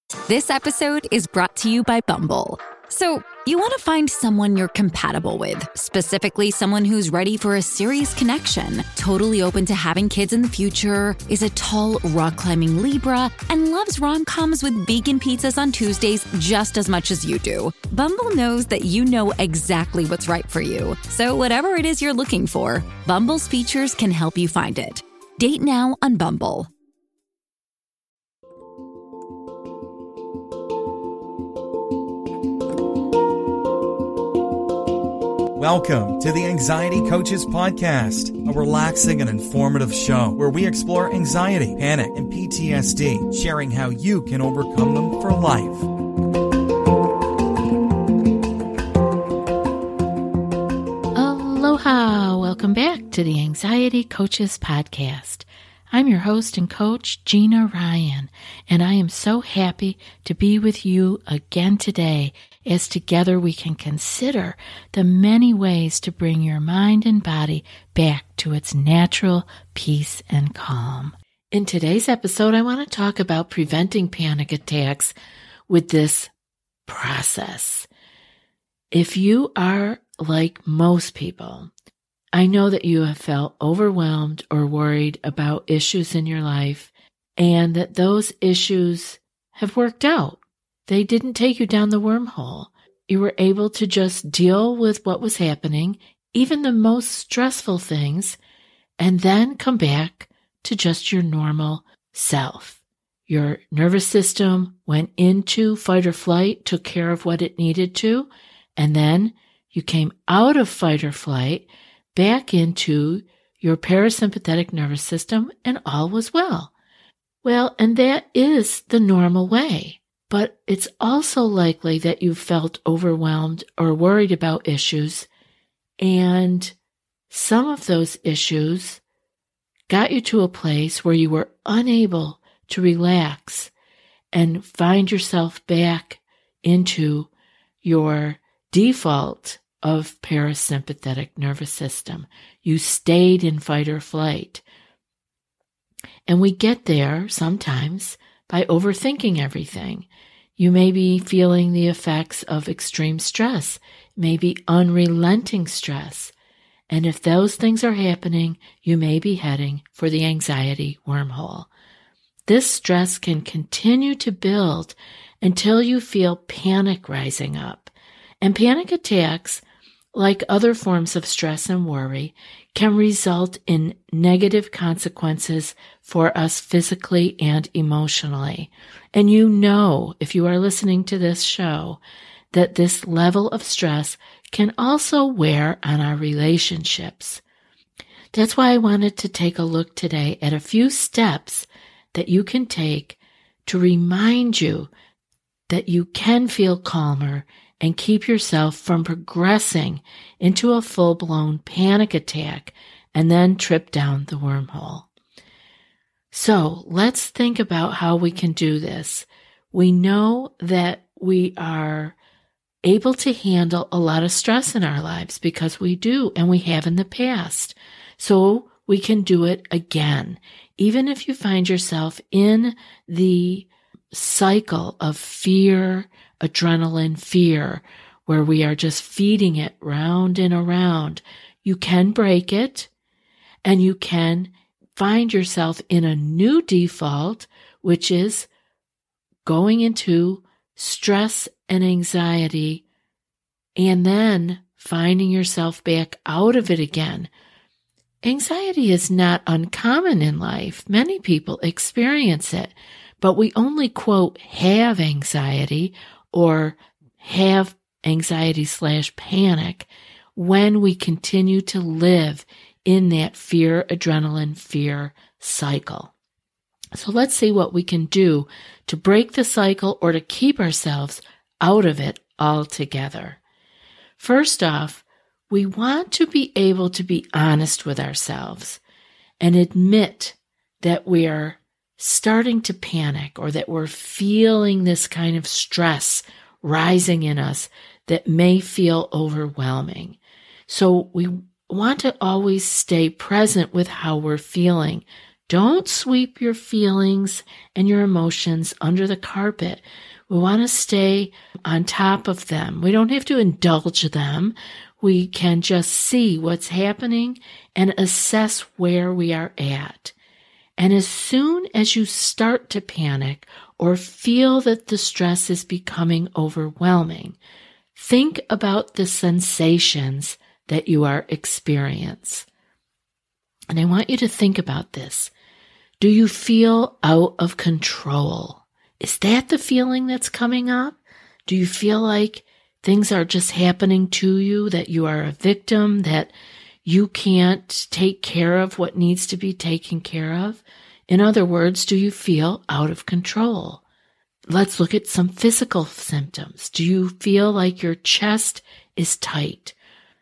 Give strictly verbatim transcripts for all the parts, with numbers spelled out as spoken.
This episode is brought to you by Bumble. So, you want to find someone you're compatible with, specifically someone who's ready for a serious connection, totally open to having kids in the future, is a tall, rock-climbing Libra, and loves rom-coms with vegan pizzas on Tuesdays just as much as you do. Bumble knows that you know exactly what's right for you. So whatever it is you're looking for, Bumble's features can help you find it. Date now on Bumble. Welcome to the Anxiety Coaches Podcast, a relaxing and informative show where we explore anxiety, panic, and P T S D, sharing how you can overcome them for life. Aloha! Welcome back to the Anxiety Coaches Podcast. I'm your host and coach, Gina Ryan, and I am so happy to be with you again today as together we can consider the many ways to bring your mind and body back to its natural peace and calm. In today's episode, I want to talk about preventing panic attacks with this process. If you are like most people, I know that you have felt overwhelmed or worried about issues in your life and that those issues have worked out. They didn't take you down the wormhole. You were able to just deal with what was happening, even the most stressful things, and then come back to just your normal self. Your nervous system went into fight or flight, took care of what it needed to, and then you came out of fight or flight back into your parasympathetic nervous system, and all was well. Well, and that is the normal way. But it's also likely that you felt overwhelmed or worried about issues, and some of those issues got you to a place where you were unable to relax and find yourself back into your default of parasympathetic nervous system. You stayed in fight or flight. And we get there sometimes by overthinking everything. You may be feeling the effects of extreme stress, maybe unrelenting stress. And if those things are happening, you may be heading for the anxiety wormhole. This stress can continue to build until you feel panic rising up. And panic attacks, like other forms of stress and worry, can result in negative consequences for us physically and emotionally. And you know, if you are listening to this show, that this level of stress can also wear on our relationships. That's why I wanted to take a look today at a few steps that you can take to remind you that you can feel calmer and keep yourself from progressing into a full-blown panic attack and then trip down the wormhole. So let's think about how we can do this. We know that we are able to handle a lot of stress in our lives because we do, and we have in the past. So we can do it again. Even if you find yourself in the cycle of fear, adrenaline, fear, where we are just feeding it round and around, you can break it, and you can find yourself in a new default, which is going into stress and anxiety, and then finding yourself back out of it again. Anxiety is not uncommon in life. Many people experience it, but we only, quote, have anxiety or have anxiety slash panic when we continue to live in that fear, adrenaline, fear cycle. So let's see what we can do to break the cycle or to keep ourselves out of it altogether. First off, we want to be able to be honest with ourselves and admit that we are starting to panic or that we're feeling this kind of stress rising in us that may feel overwhelming. So we want to always stay present with how we're feeling Don't sweep your feelings and your emotions under the carpet. We want to stay on top of them. We don't have to indulge them. We can just see what's happening and assess where we are at. And as soon as you start to panic or feel that the stress is becoming overwhelming, think about the sensations that you are experiencing. And I want you to think about this. Do you feel out of control? Is that the feeling that's coming up? Do you feel like things are just happening to you, that you are a victim, that you can't take care of what needs to be taken care of? In other words, do you feel out of control? Let's look at some physical symptoms. Do you feel like your chest is tight?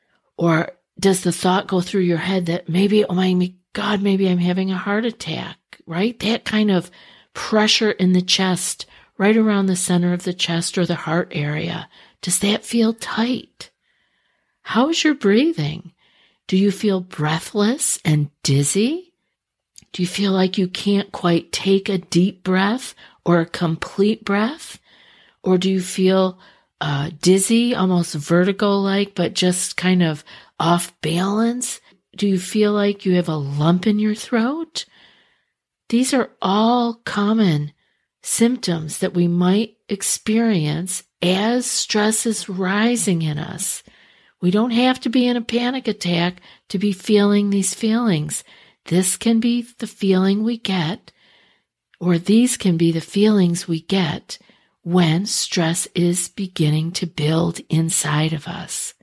Or does the thought go through your head that maybe, oh my God, maybe I'm having a heart attack, right? That kind of pressure in the chest, right around the center of the chest or the heart area. Does that feel tight? How is your breathing? Do you feel breathless and dizzy? Do you feel like you can't quite take a deep breath or a complete breath? Or do you feel uh, dizzy, almost vertigo-like, but just kind of off balance? Do you feel like you have a lump in your throat? These are all common symptoms that we might experience as stress is rising in us. We don't have to be in a panic attack to be feeling these feelings. This can be the feeling we get, or these can be the feelings we get when stress is beginning to build inside of us.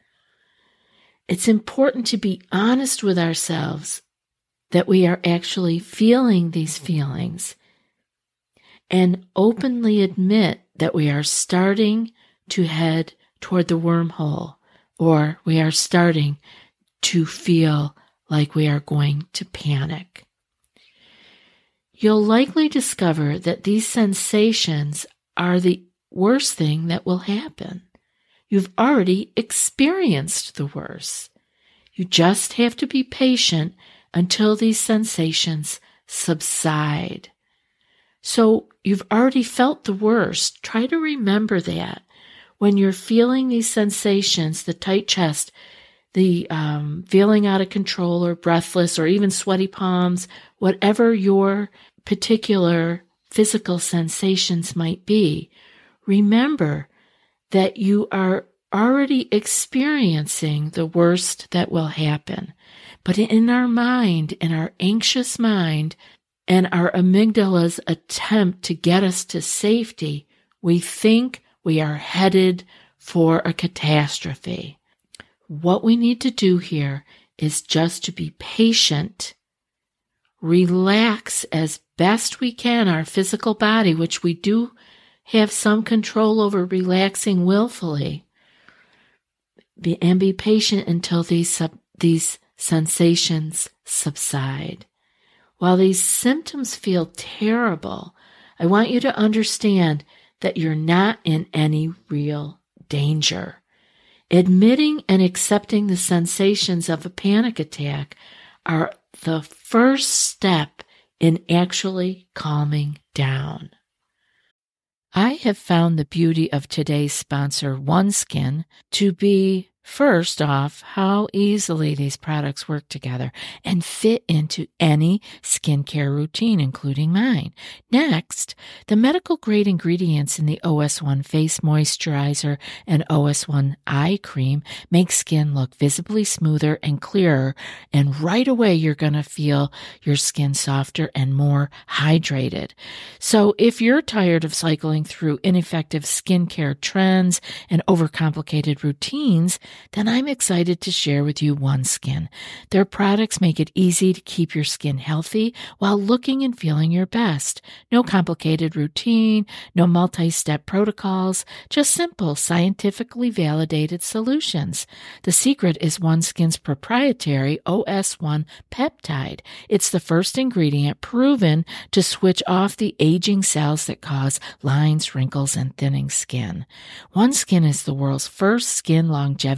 It's important to be honest with ourselves that we are actually feeling these feelings and openly admit that we are starting to head toward the wormhole, or we are starting to feel like we are going to panic. You'll likely discover that these sensations are the worst thing that will happen. You've already experienced the worst. You just have to be patient until these sensations subside. So you've already felt the worst. Try to remember that. When you're feeling these sensations, the tight chest, the um, feeling out of control or breathless or even sweaty palms, whatever your particular physical sensations might be, remember that you are already experiencing the worst that will happen. But in our mind, in our anxious mind, and our amygdala's attempt to get us to safety, we think we are headed for a catastrophe. What we need to do here is just to be patient, relax as best we can our physical body, which we do have some control over relaxing willfully, be, and be patient until these sub, these sensations subside. While these symptoms feel terrible, I want you to understand that you're not in any real danger. Admitting and accepting the sensations of a panic attack are the first step in actually calming down. I have found the beauty of today's sponsor, OneSkin, to be, first off, how easily these products work together and fit into any skincare routine, including mine. Next, the medical-grade ingredients in the O S one Face Moisturizer and O S one Eye Cream make skin look visibly smoother and clearer, and right away you're going to feel your skin softer and more hydrated. So if you're tired of cycling through ineffective skincare trends and overcomplicated routines, then I'm excited to share with you OneSkin. Their products make it easy to keep your skin healthy while looking and feeling your best. No complicated routine, no multi-step protocols, just simple, scientifically validated solutions. The secret is OneSkin's proprietary O S one peptide. It's the first ingredient proven to switch off the aging cells that cause lines, wrinkles, and thinning skin. OneSkin is the world's first skin longevity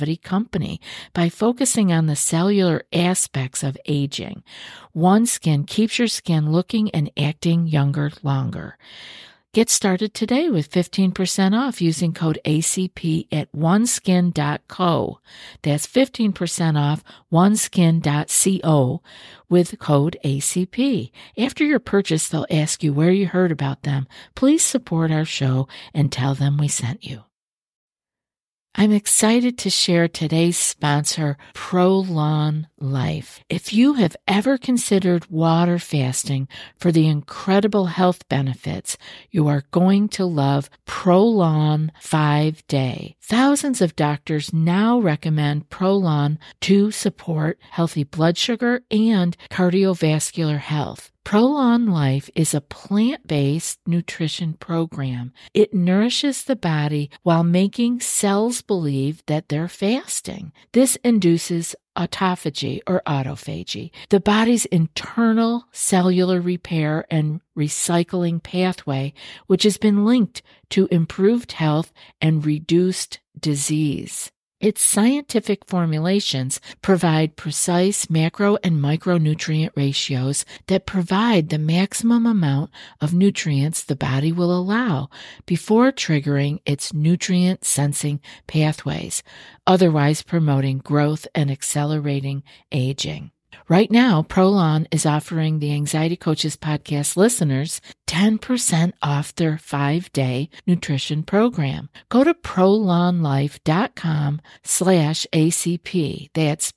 quality company by focusing on the cellular aspects of aging. OneSkin keeps your skin looking and acting younger longer. Get started today with fifteen percent off using code A C P at oneskin dot co. That's fifteen percent off oneskin dot co with code A C P. After your purchase, they'll ask you where you heard about them. Please support our show and tell them we sent you. I'm excited to share today's sponsor, Prolon Life. If you have ever considered water fasting for the incredible health benefits, you are going to love Prolon five day. Thousands of doctors now recommend Prolon to support healthy blood sugar and cardiovascular health. Prolon Life is a plant-based nutrition program. It nourishes the body while making cells believe that they're fasting. This induces autophagy or autophagy, the body's internal cellular repair and recycling pathway, which has been linked to improved health and reduced disease. Its scientific formulations provide precise macro and micronutrient ratios that provide the maximum amount of nutrients the body will allow before triggering its nutrient sensing pathways, otherwise promoting growth and accelerating aging. Right now, Prolon is offering the Anxiety Coaches Podcast listeners ten percent off their five-day nutrition program. Go to prolonlife.com slash ACP. That's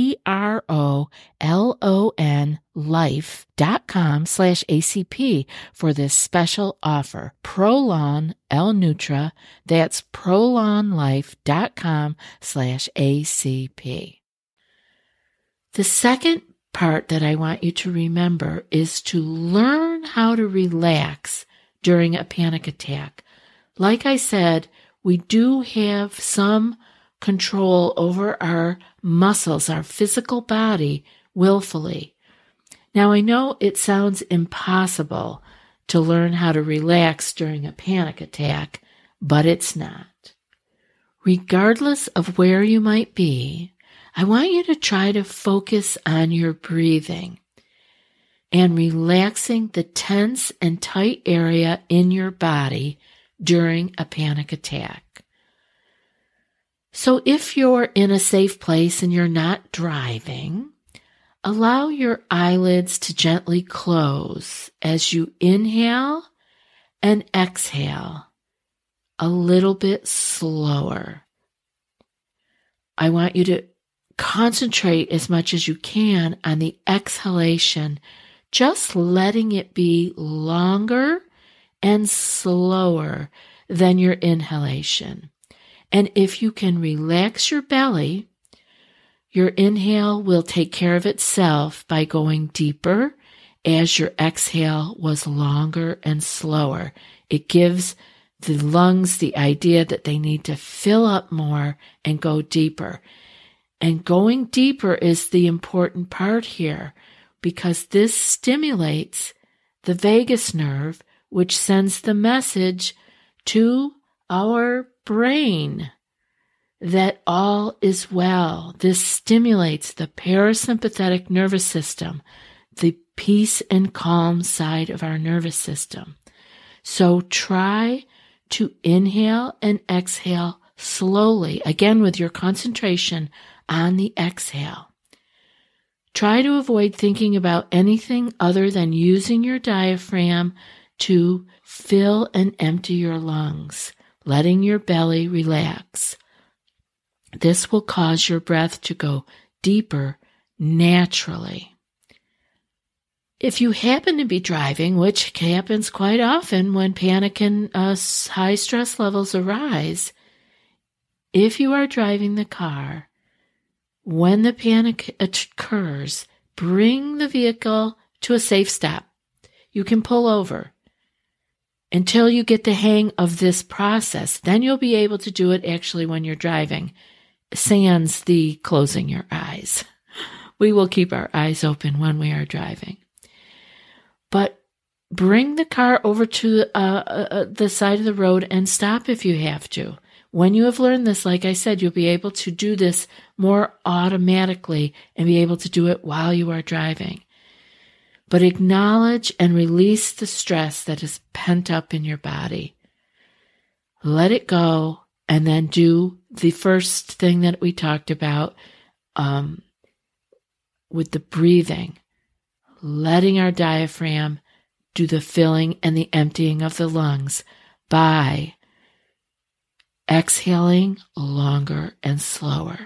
P-R-O-L-O-N life.com slash ACP for this special offer. Prolon L-Nutra. That's prolonlife.com slash ACP. The second part that I want you to remember is to learn how to relax during a panic attack. Like I said, we do have some control over our muscles, our physical body, willfully. Now, I know it sounds impossible to learn how to relax during a panic attack, but it's not. Regardless of where you might be, I want you to try to focus on your breathing and relaxing the tense and tight area in your body during a panic attack. So if you're in a safe place and you're not driving, allow your eyelids to gently close as you inhale and exhale a little bit slower. I want you to concentrate as much as you can on the exhalation, just letting it be longer and slower than your inhalation. And if you can relax your belly, your inhale will take care of itself by going deeper as your exhale was longer and slower. It gives the lungs the idea that they need to fill up more and go deeper. And going deeper is the important part here, because this stimulates the vagus nerve, which sends the message to our brain that all is well. This stimulates the parasympathetic nervous system, the peace and calm side of our nervous system. So try to inhale and exhale slowly, again with your concentration on the exhale. Try to avoid thinking about anything other than using your diaphragm to fill and empty your lungs, letting your belly relax. This will cause your breath to go deeper naturally. If you happen to be driving, which happens quite often when panic and uh, high stress levels arise, if you are driving the car, when the panic occurs, bring the vehicle to a safe stop. You can pull over until you get the hang of this process. Then you'll be able to do it actually when you're driving, sans the closing your eyes. We will keep our eyes open when we are driving. But bring the car over to uh, uh, the side of the road and stop if you have to. When you have learned this, like I said, you'll be able to do this more automatically and be able to do it while you are driving. But acknowledge and release the stress that is pent up in your body. Let it go, and then do the first thing that we talked about um, with the breathing, letting our diaphragm do the filling and the emptying of the lungs by exhaling longer and slower.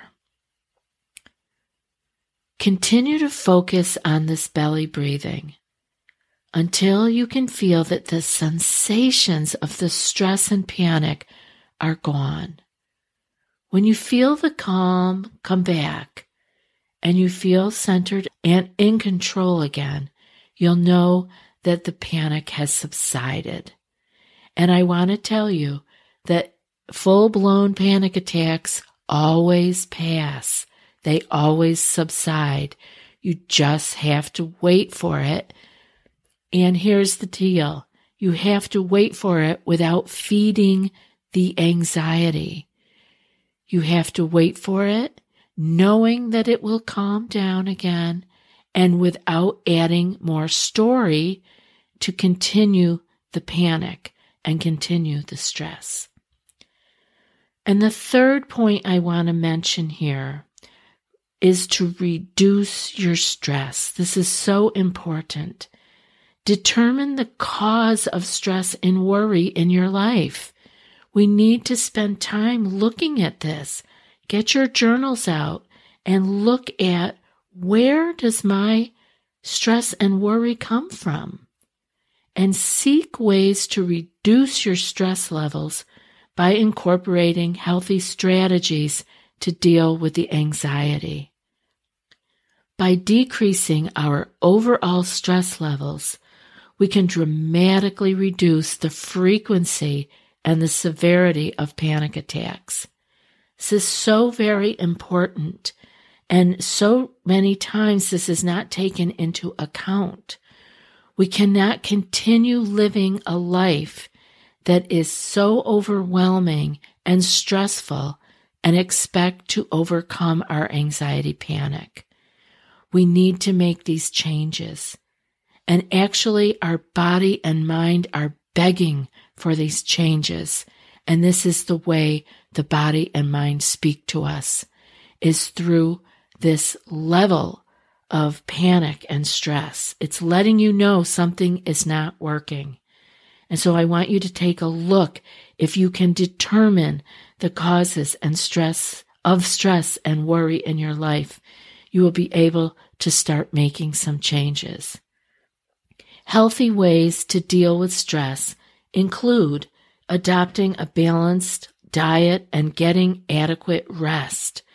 Continue to focus on this belly breathing until you can feel that the sensations of the stress and panic are gone. When you feel the calm come back and you feel centered and in control again, you'll know that the panic has subsided. And I want to tell you that full-blown panic attacks always pass. They always subside. You just have to wait for it. And here's the deal. You have to wait for it without feeding the anxiety. You have to wait for it, knowing that it will calm down again, and without adding more story to continue the panic and continue the stress. And the third point I want to mention here is to reduce your stress. This is so important. Determine the cause of stress and worry in your life. We need to spend time looking at this. Get your journals out and look at, where does my stress and worry come from? And seek ways to reduce your stress levels by incorporating healthy strategies to deal with the anxiety. By decreasing our overall stress levels, we can dramatically reduce the frequency and the severity of panic attacks. This is so very important, and so many times this is not taken into account. We cannot continue living a life that is so overwhelming and stressful and expect to overcome our anxiety panic. We need to make these changes. And actually, our body and mind are begging for these changes. And this is the way the body and mind speak to us, is through this level of panic and stress. It's letting you know something is not working. And so I want you to take a look if you can determine the causes and stress of stress and worry in your life. You will be able to start making some changes. Healthy ways to deal with stress include adopting a balanced diet and getting adequate rest.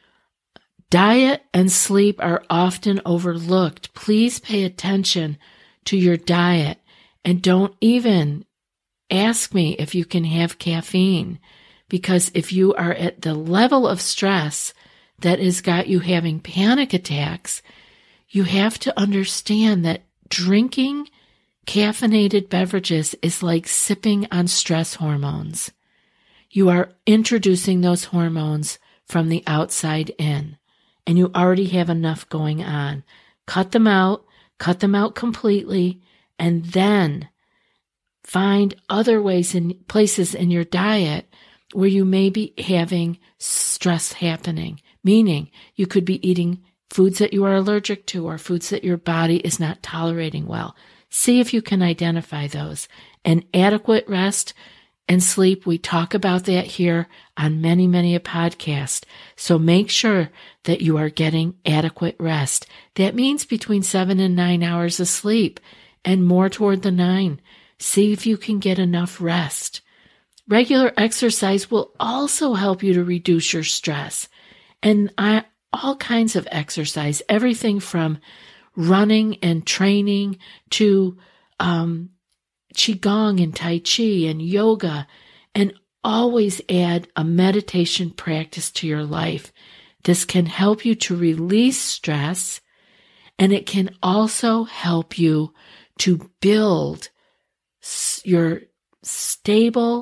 Diet and sleep are often overlooked. Please pay attention to your diet, and don't even ask me if you can have caffeine, because if you are at the level of stress that has got you having panic attacks, you have to understand that drinking caffeinated beverages is like sipping on stress hormones. You are introducing those hormones from the outside in, and you already have enough going on. Cut them out, cut them out completely, and then find other ways and places in your diet where you may be having stress happening, meaning you could be eating foods that you are allergic to or foods that your body is not tolerating well. See if you can identify those. And adequate rest and sleep, we talk about that here on many, many a podcast. So make sure that you are getting adequate rest. That means between seven and nine hours of sleep, and more toward the nine. See if you can get enough rest. Regular exercise will also help you to reduce your stress. And I, all kinds of exercise, everything from running and training to um, Qigong and Tai Chi and yoga, and always add a meditation practice to your life. This can help you to release stress, and it can also help you to build your stable,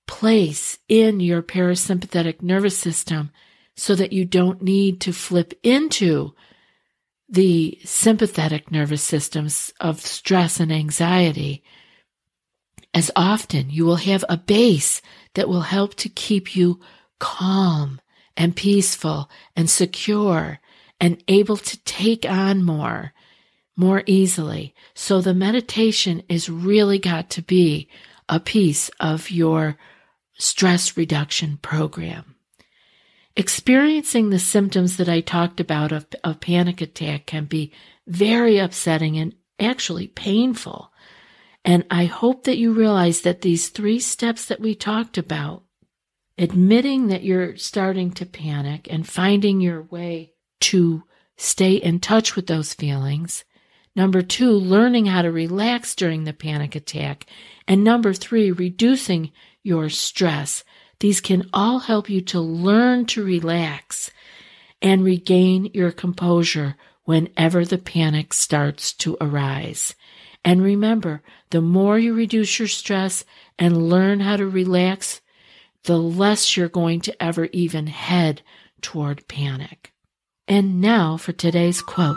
place in your parasympathetic nervous system so that you don't need to flip into the sympathetic nervous systems of stress and anxiety as often. You will have a base that will help to keep you calm and peaceful and secure and able to take on more, more easily. So the meditation is really got to be a piece of your stress reduction program. Experiencing the symptoms that I talked about of, of panic attack can be very upsetting and actually painful. And I hope that you realize that these three steps that we talked about, admitting that you're starting to panic and finding your way to stay in touch with those feelings. Number two, learning how to relax during the panic attack. And number three, reducing your stress. These can all help you to learn to relax and regain your composure whenever the panic starts to arise. And remember, the more you reduce your stress and learn how to relax, the less you're going to ever even head toward panic. And now for today's quote.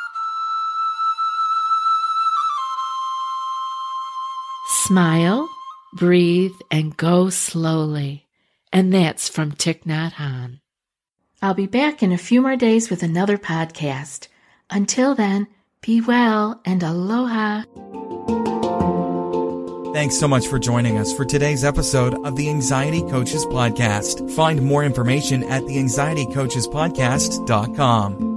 Smile, breathe, and go slowly. And that's from Thich Nhat Hanh. I'll be back in a few more days with another podcast. Until then, be well and aloha. Thanks so much for joining us for today's episode of the Anxiety Coaches Podcast. Find more information at the anxiety coaches podcast dot com.